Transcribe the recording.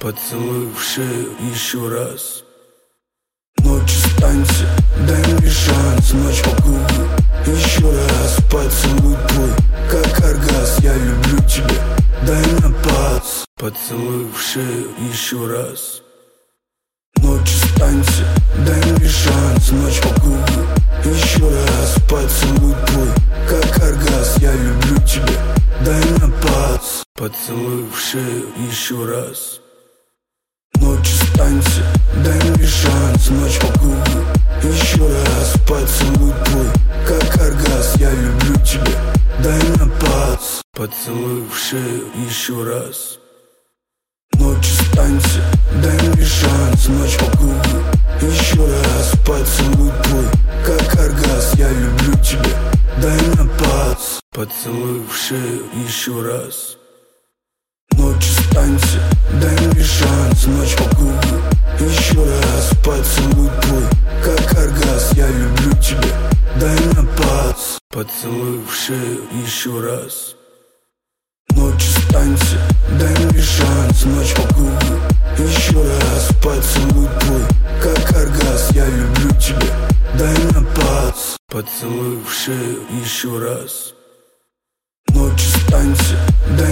Поцелуй в шею еще раз. Ночь останься, дай мне шанс. Ночь по кругу, еще раз. Поцелуй твой, как оргазм. Я люблю тебя, дай на пац. Поцелуй в шею еще раз. Ночь останься, дай мне шанс. Ночь по кругу, еще раз. Поцелуй твой, как оргазм. Я люблю тебя, дай на пац. Поцелуй в шею еще раз. Ночь останься, дай мне шанс. Ночь по кругу, еще раз. Поцелуй твой, как оргазм. Я люблю тебя, дай на пац. Поцелуй в шею еще раз. Ночь останься, дай мне шанс. Ночь по кругу, еще раз. Поцелуй твой, как оргазм. Я люблю тебя, дай на пац. Поцелуй в шею еще раз. Ночь останься, дай мне шанс. Ночь по кругу, еще раз. Поцелуй твой, как оргазм. Я люблю тебя, дай на пац. Поцелуй в шею еще раз. Ночь останься, дай мне шанс. Ночь по кругу, еще раз. Поцелуй твой, как оргазм. Я люблю тебя, дай на пац. Поцелуй в шею еще раз. Ночь останься, дай